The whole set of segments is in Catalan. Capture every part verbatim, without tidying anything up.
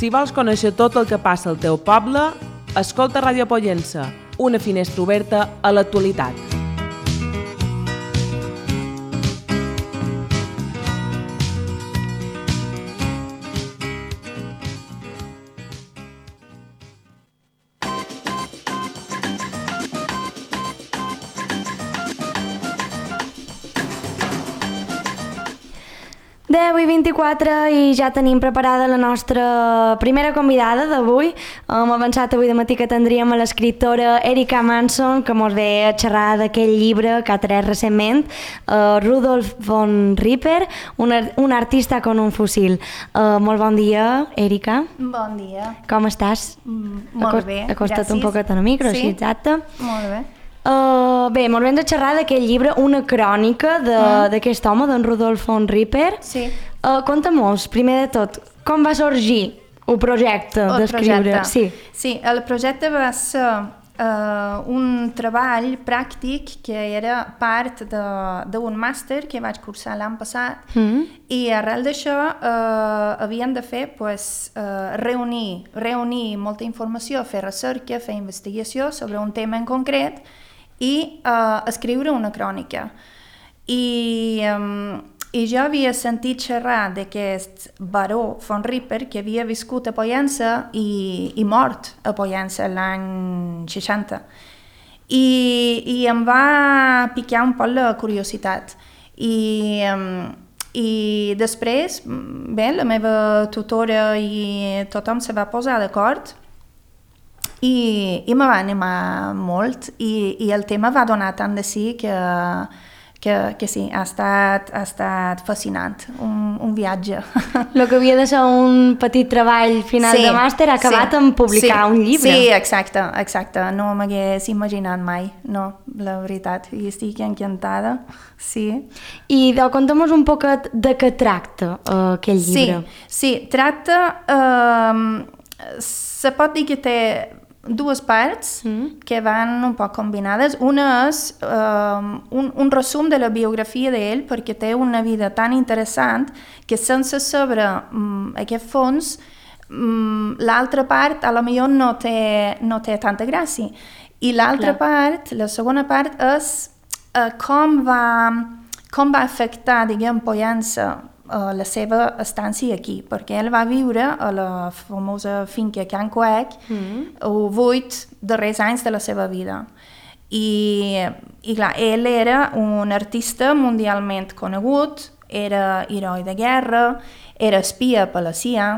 Si vols conèixer tot el que passa al teu poble, escolta Ràdio Pollença, una finestra oberta a l'actualitat. deu i vint-i-quatre i ja tenim preparada la nostra primera convidada d'avui. Hem avançat avui de matí que tindríem a l'escriptora Erika Manson, que ens ve a xerrar d'aquell llibre que ha tret recentment, uh, Rudolf von Ripper, un, un artista con un fusil. Uh, molt bon dia, Erika. Bon dia. Com estàs? Mm, molt Acost, bé, acosta't gràcies. un poquet al micro, sí. sí, exacte. Molt bé. Uh, bé, molt ben de xerrar d'aquest llibre, una crònica d'aquest mm. home, d'en Rudolf von Ripper. Sí. Uh, Conta-mos, primer de tot, com va sorgir el projecte d'escriure? Sí. sí, el projecte va ser uh, un treball pràctic que era part d'un màster que vaig cursar l'any passat mm. i arrel d'això uh, havien de fer pues, uh, reunir, reunir molta informació, fer recerca, fer investigació sobre un tema en concret i uh, escriure una crònica. I, um, I jo havia sentit xerrar d'aquest baró von Ripper que havia viscut a Pollença i, i mort a Pollença l'any seixanta. I, I em va picar un poc la curiositat. I, um, I després, bé, la meva tutora i tothom se va posar d'acord I, i me va animar molt i, i el tema va donar tant de sí que, que, que sí, ha estat, ha estat fascinant, un, un viatge. El que havia de ser un petit treball final sí, de màster ha acabat sí, en publicar sí, un llibre. Sí, exacte, exacte, no m'hagués imaginat mai, no, la veritat, i estic encantada, sí. I de, conta'm un poquet de què tracta uh, aquell llibre. Sí, sí, tracta, uh, se pot dir que té dues parts mm. que van un poc combinades. Una és um, un, un resum de la biografia d'ell perquè té una vida tan interessant que sense saber um, aquest fons um, l'altra part a lo millor no té, no té tanta gràcia. I l'altra part, la segona part és uh, com, va, com va afectar, diguem, Pollença Uh, la seva estància aquí, perquè ell va viure a la famosa finca Can Cuec mm. els vuit darrers anys de la seva vida. I, i clar, ell era un artista mundialment conegut, era heroi de guerra, era espia per la C I A,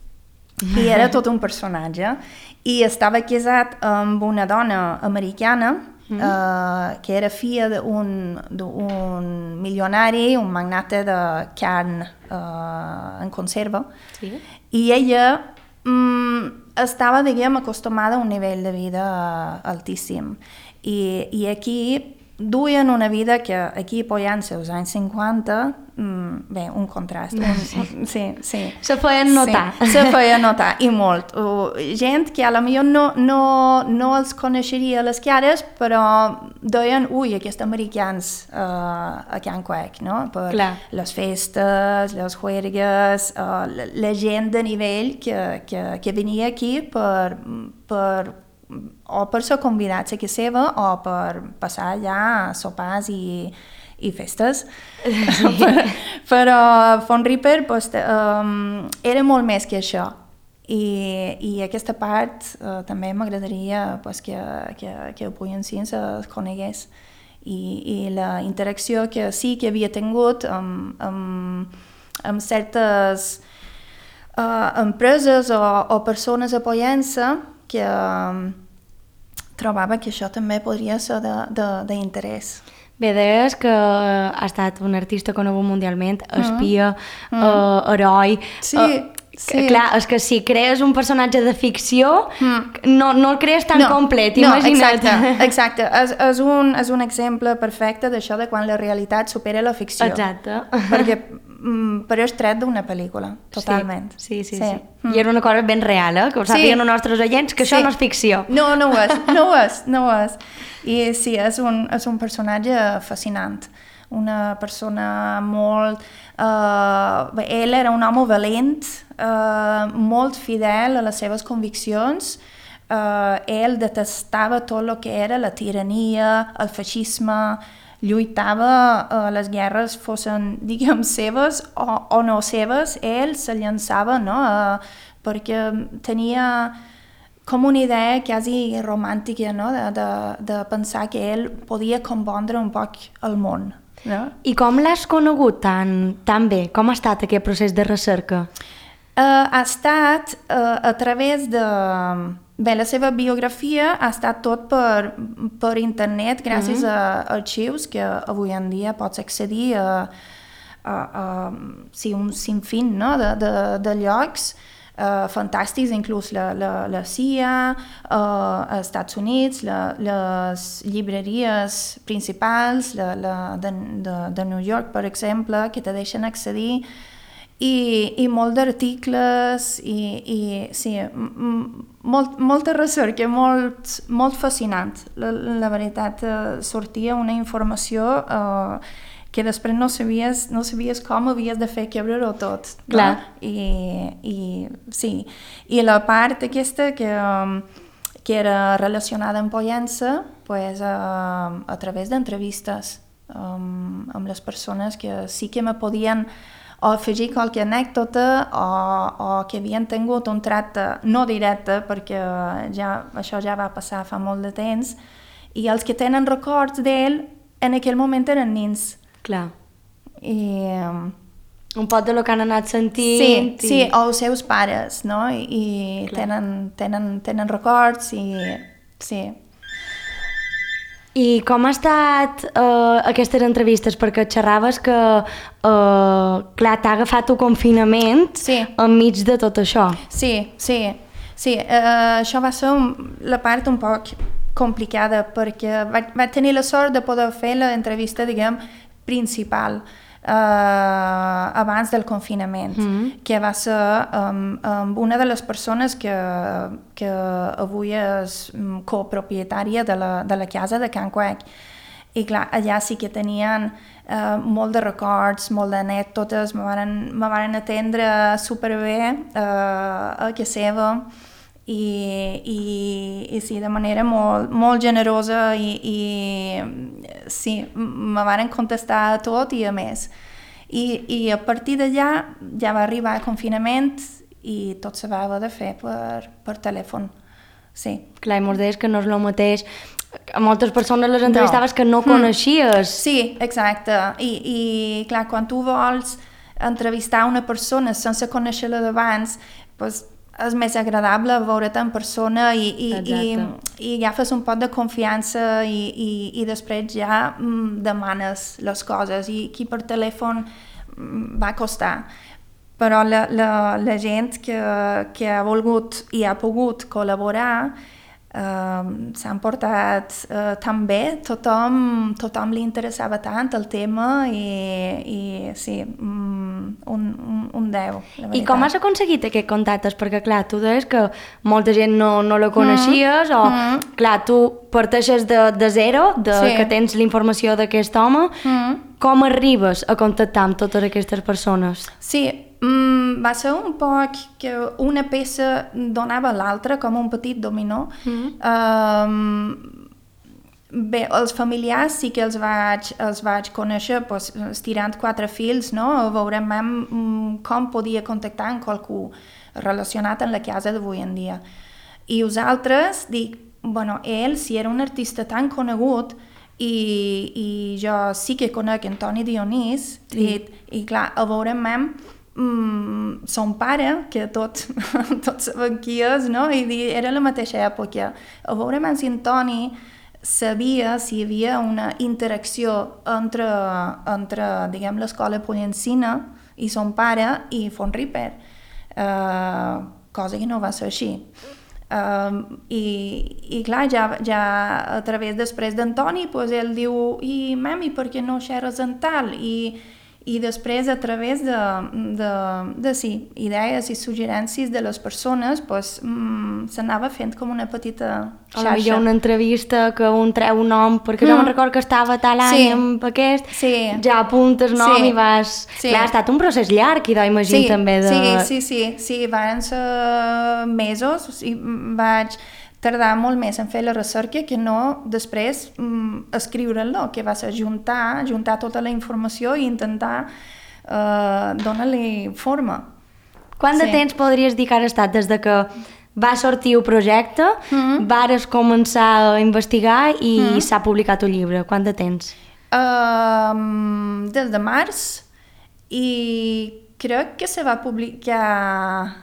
i era tot un personatge. I estava casat amb una dona americana, Mm. Uh, que era filla d'un milionari, un magnate de carn uh, en conserva. Sí. I ella um, estava, diguem, acostumada a un nivell de vida uh, altíssim. I, i aquí duien una vida que aquí a Pollença, als anys cinquanta, mm, bé, un contrast. Un, sí. Un, sí, sí. Se feien notar. Sí, se feien notar, i molt. Uh, gent que a lo millor no, no, no els coneixeria a les cares, però deien, ui, aquests americans uh, a Can Cuec, no? Per Clar. Les festes, les juergues, uh, la, la gent de nivell que, que, que venia aquí per... per o per ser convidats a casa seva o per passar allà sopars i, i festes. Sí. Però von Ripper pues, um, era molt més que això. I, i aquesta part uh, també m'agradaria pues, que, que, que el Pollençins es conegués. I, I la interacció que sí que havia tingut amb, amb, amb certes uh, empreses o, o persones a Pollença que um, trobava que això també podria ser d'interès. Bé, deies que ha estat un artista conegut mundialment, espia, mm. uh, heroi... Sí, uh, sí. Clar, és que si crees un personatge de ficció, mm. no, no el crees tan no, complet, no, imagina't. Exacte, exacte. És, és, un, és un exemple perfecte d'això de quan la realitat supera la ficció. Exacte. Perquè mm, però és tret d'una pel·lícula, totalment. Sí, sí, sí. sí. sí. Mm. I era una cosa ben real, eh? Que ho sàpiguen sí. els nostres oients, que sí. Això no és ficció. No, no ho és, no ho és, no ho és. I sí, és un, és un personatge fascinant. una persona molt... Uh, ell era un home valent, uh, molt fidel a les seves conviccions. Uh, ell detestava tot el que era la tirania, el feixisme, lluitava a uh, les guerres fossin, diguem, seves o, o no seves, ell se llançava, no? Uh, perquè tenia com una idea quasi romàntica, no? de, de, de pensar que ell podia compondre un poc el món. No? I com l'has conegut tan, tan bé? Com ha estat aquest procés de recerca? Uh, ha estat uh, a través de... Bé, la seva biografia ha estat tot per, per internet, gràcies mm-hmm. a arxius que avui en dia pots accedir a, a, a sí, un sinfín, no? de, de, de llocs uh, fantàstics, inclús la, la, la C I A, uh, als Estats Units, la, les llibreries principals la, la, de, de, de New York, per exemple, que te deixen accedir. I, i molt d'articles i, i sí, molt, molta recerca, molt, molt fascinant. La, la veritat, eh, sortia una informació eh, que després no sabies, no sabies com havies de fer quebrar-ho tot. Clar. No? I, i, sí. I la part aquesta que, que era relacionada amb Pollença, pues, eh, a través d'entrevistes um, amb les persones que sí que me podien o afegir qualque anècdota o, o que havien tingut un tracte no directe, perquè ja, això ja va passar fa molt de temps, i els que tenen records d'ell en aquell moment eren nins. Clar. I, un poc de lo que han anat sentint. Sí, i... sí, o els seus pares, no? I, i tenen, tenen, tenen records i sí. I com ha estat uh, aquestes entrevistes? Perquè xerraves que, uh, clar, t'ha agafat el confinament sí. enmig de tot això. Sí, sí, sí. Uh, això va ser un, la part un poc complicada, perquè vaig, vaig tenir la sort de poder fer l'entrevista, diguem, principal, uh, abans del confinament, mm-hmm. que va ser um, um, una de les persones que, que avui és um, copropietària de la, de la casa de Can Quec. I clar, allà sí que tenien uh, molt de records, molt d'anècdotes, me varen, me varen atendre superbé uh, a casa seva. I, i, i sí, de manera molt, molt generosa i, i sí, me varen contestar a tot i a més. I, i a partir d'allà ja va arribar el confinament i tot se va haver de fer per, per telèfon. Sí. Clar, i mos deies que no és el mateix. A moltes persones les entrevistaves no. que no coneixies. Sí, exacte. I, i clar, quan tu vols entrevistar una persona sense conèixer-la d'abans, doncs és més agradable veure't en persona i, i, i, i agafes un poc de confiança i, i, i després ja mm, demanes les coses i aquí per telèfon mm, va costar. Però la, la, la gent que, que ha volgut i ha pogut col·laborar eh, s'han portat eh, tan bé, tothom, tothom li interessava tant el tema i, i sí, mm, un, un, un deu, la veritat. I com has aconseguit aquests contactes? Perquè clar, tu deies que molta gent no, no la coneixies mm. o mm. clar, tu parteixes de, de zero, de sí. que tens la informació d'aquest home, mm. com arribes a contactar amb totes aquestes persones? Sí, Mm, va ser un poc que una peça donava l'altra, com un petit dominó. Mm-hmm. Um, bé, els familiars sí que els vaig, els vaig conèixer pues, estirant quatre fils, no? Veurem um, com podia contactar amb qualcú relacionat amb la casa d'avui en dia. I els altres, dic, bueno, ell, si era un artista tan conegut, i, i jo sí que conec Antoni Dionís, sí. i, i clar, a veurem Mm, son pare, que tot, tots saben qui és, no? I era la mateixa època. A veure si Antoni sabia si hi havia una interacció entre, entre diguem, l'escola pollencina i son pare i Font Ripper, uh, cosa que no va ser així. Um, i, i clar, ja, ja a través després d'Antoni, pues, ell diu, i mami, per què no xerres en tal? I i després a través de, de, de sí, idees i suggerències de les persones pues, mm, s'anava fent com una petita xarxa. Hi ha una entrevista que un treu un nom, perquè mm. jo me'n recordo que estava tal any sí. amb aquest, sí. ja apuntes nom sí. i vas... Sí. Clar, ha estat un procés llarg, i imagino sí. també de... Sí, sí, sí, sí, van ser mesos, o sigui, vaig tardar molt més en fer la recerca que no després mm, escriure-lo, que va ser juntar, juntar tota la informació i intentar eh, donar-li forma. Quant sí. de temps podries dir que has estat des de que va sortir el projecte, mm-hmm. vares començar a investigar i mm-hmm. s'ha publicat el llibre? Quant de temps? Um, des de març, i crec que se va publicar...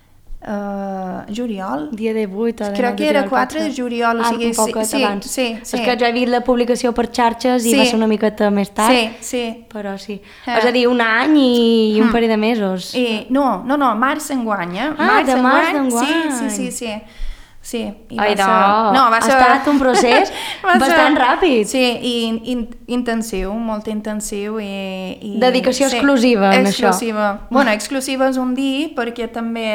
Uh, juliol. Dia divuit o crec que era quatre de juliol, o sigui, ah, un poc sí, abans. Sí, sí. És que jo he vist la publicació per xarxes i sí. va ser una miqueta més tard. Sí, sí. Però sí. Eh. És a dir, un any i un parell de mesos. I, no, no, no, març enguany, eh? Ah, març de març d'enguany. Sí, sí, sí, sí. Sí, i Ai, va no. ser... no, va ser... Ha estat un procés bastant ràpid. Sí, i in, intensiu, molt intensiu. I, i... Dedicació sí, exclusiva en exclusiva. això. Exclusiva. Bueno, exclusiva és un dir, perquè també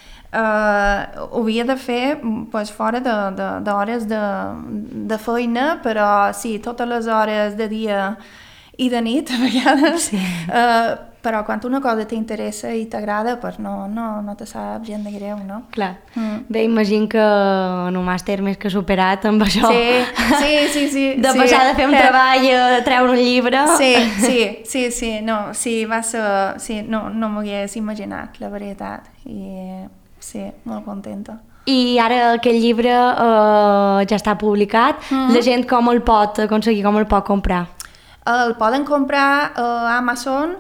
uh, ho havia de fer pues, fora d'hores de, de, de feina, però sí, totes les hores de dia i de nit, a vegades. Sí. Uh, però quan una cosa t'interessa i t'agrada, pues no, no, no te sap gent de greu, no? Clar. Mm. Bé, imagino que en un màster més que superat amb això. Sí, sí, sí. sí de sí. passar de fer un treball a treure un llibre. Sí, sí, sí, sí, no, sí, va ser... Sí, no, no m'ho hagués imaginat, la veritat. I sí, molt contenta. I ara aquest llibre eh, ja està publicat, mm. la gent com el pot aconseguir, com el pot comprar? El poden comprar a Amazon.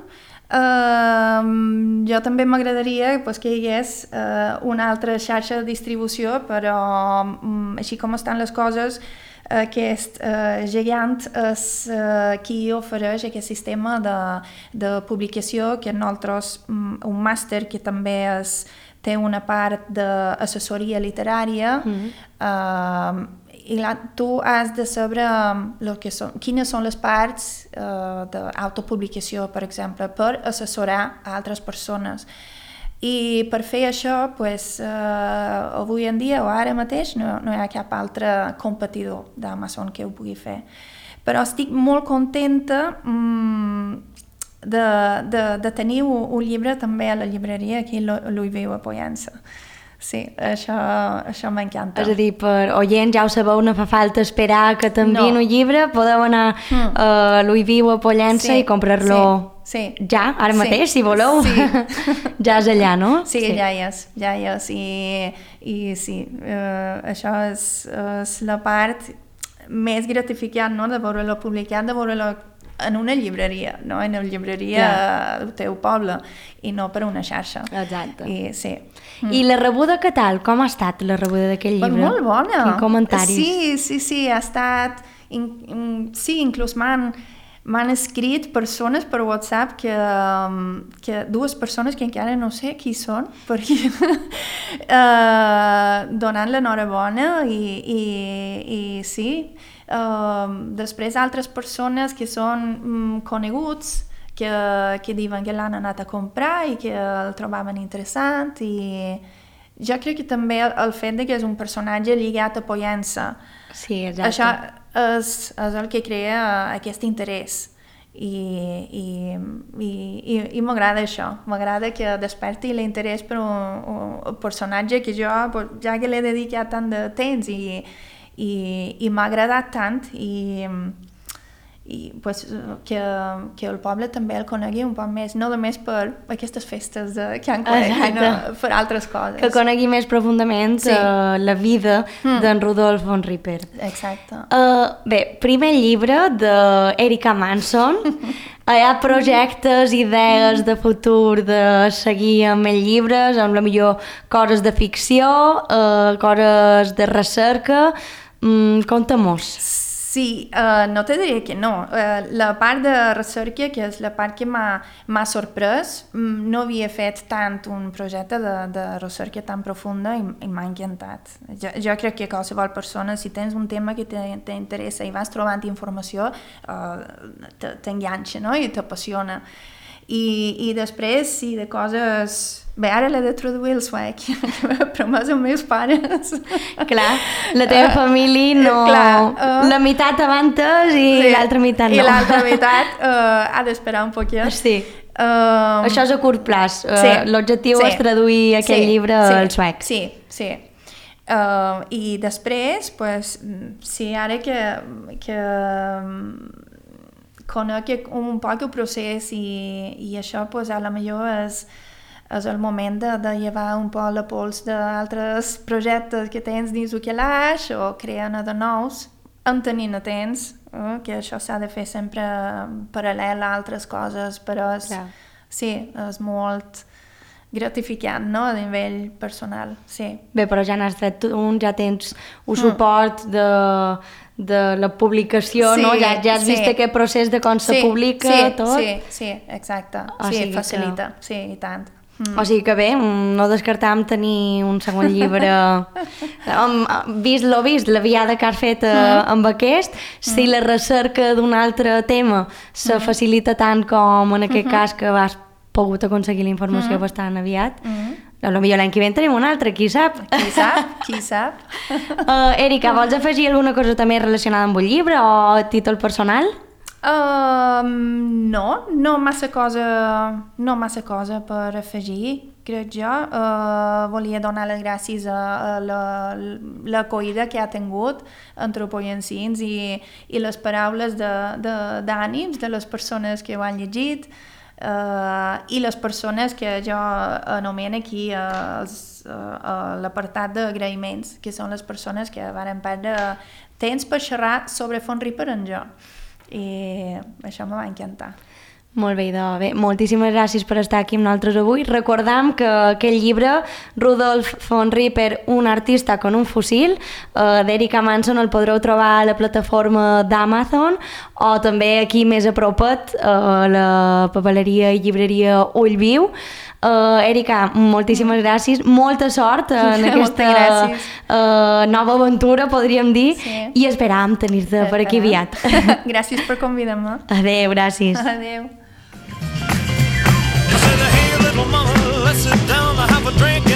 Uh, jo també m'agradaria pues, que hi hagués uh, una altra xarxa de distribució, però um, així com estan les coses, aquest uh, gegant és uh, qui ofereix aquest sistema de, de publicació, que nosaltres, um, un màster que també és, té una part d'assessoria literària, mm. uh, i la, tu has de saber lo que són, quines són les parts uh, d'autopublicació, per exemple, per assessorar a altres persones. I per fer això, pues, uh, avui en dia o ara mateix no, no hi ha cap altre competidor d'Amazon que ho pugui fer. Però estic molt contenta mm, de, de, de tenir un, un llibre també a la llibreria aquí a Louisville, a Pollença. Sí, això, això m'encanta. És a dir, per oients, ja ho sabeu, no fa falta esperar que t'enviïn no. un llibre, podeu anar mm. a Louisville, a Pollença sí, i comprar-lo sí, sí. ja, ara sí, mateix, si voleu. Sí. Ja és allà, no? Sí, sí, ja hi és, ja hi és. I, i sí, uh, això és, és la part més gratificant, no?, de veure-lo publicat, de veure-lo en una llibreria, no? En una llibreria yeah. del teu poble, i no per una xarxa. Exacte. I, sí. Mm. I la rebuda què tal? Com ha estat la rebuda d'aquest llibre? Pues molt bona. Quins comentaris? Sí, sí, sí, ha estat... In, in, sí, inclús m'han m'han escrit persones per WhatsApp que, que dues persones que encara no sé qui són, perquè uh, donant l'enhorabona i, i, i sí, uh, després altres persones que són um, coneguts que, que diuen que l'han anat a comprar i que el trobaven interessant, i jo crec que també el, el fet de que és un personatge lligat a Pollença, sí, exacte. Això és, és el que crea aquest interès. I, i, i, i, i m'agrada això, m'agrada que desperti l'interès per un, un personatge que jo, ja que l'he dedicat tant de temps i, i, i m'ha agradat tant, i, i pues, que, que el poble també el conegui un poc més, no només per aquestes festes de Can Quec, sinó per altres coses. Que conegui més profundament sí. uh, la vida mm. d'en Rudolf von Ripper. Exacte. Uh, bé, primer llibre d'Erika Manson. Hi ha projectes, idees de futur de seguir amb els llibres, amb la millor coses de ficció, uh, coses de recerca. Mm, conta-mos. Sí, uh, no te diré que no. Uh, la part de recerca, que és la part que m'ha sorprès, no havia fet tant un projecte de, de recerca tan profunda i, i m'ha encantat. Jo, jo crec que qualsevol persona, si tens un tema que t'interessa i vas trobant informació, uh, t'enganxa, no? I t'apassiona. I, i després, sí, de coses... Bé, ara l'he de traduir el suec, que m'ha promès els meus pares. Clar, la teva família no... Uh, clar, uh, la meitat avantes i sí, l'altra meitat no. I l'altra meitat uh, ha d'esperar un poquet. Sí. Uh, Això és a curt plaç. Uh, sí, L'objectiu sí, és traduir aquell sí, llibre sí, al suec. Sí, sí. Uh, I després, pues, sí, ara que... que conec un poc el procés i, i això, pues, a la millor és, és el moment de, de llevar un poc la pols d'altres projectes que tens dins el calaix o crear-ne de nous, entenint atents, eh, que això s'ha de fer sempre paral·lel a altres coses, però és, sí, és molt gratificant, no?, a nivell personal, sí. Bé, però ja n'has tret un, ja tens un suport de... de la publicació, sí, no? Ja, ja has sí. vist aquest procés de com se sí, publica, sí, tot? Sí, sí, exacte. O sí, sigui facilita, que... sí, i tant. Mm. O sigui que bé, no descartam tenir un segon llibre. Vist lo vist, la viada que has fet mm. amb aquest, si mm. la recerca d'un altre tema se mm. facilita tant com en aquest mm -hmm. cas que has pogut aconseguir la informació mm. bastant aviat, mm. potser l'any que ve en tenim un altre, qui sap? Qui sap, qui sap. Uh, Erika, vols afegir alguna cosa també relacionada amb un llibre o títol personal? Uh, no, no massa cosa, no massa cosa per afegir, crec jo. Uh, volia donar les gràcies a, a l'acollida que ha tingut entre Pollensins i, i les paraules d'ànims de, de les persones que ho han llegit. Uh, i les persones que jo anomeno aquí uh, els, uh, l'apartat d'agraïments, que són les persones que varen perdre temps per xerrar sobre Font-Riper en jo, i això me va encantar. Molt bé, idò. Bé, moltíssimes gràcies per estar aquí amb nosaltres avui. Recordam que aquell llibre, Rudolf Font-Riper, un artista con un fusil, eh, d'Erika Manson, el podreu trobar a la plataforma d'Amazon o també aquí més a propet, a la papeleria i llibreria Ullviu. Uh, Erika, moltíssimes gràcies, molta sort en aquesta uh, nova aventura, podríem dir, sí. I esperam tenir-te per aquí aviat. Gràcies per convidar-me. Adéu, gràcies. Adéu. Little mama, let's sit down to have a drink.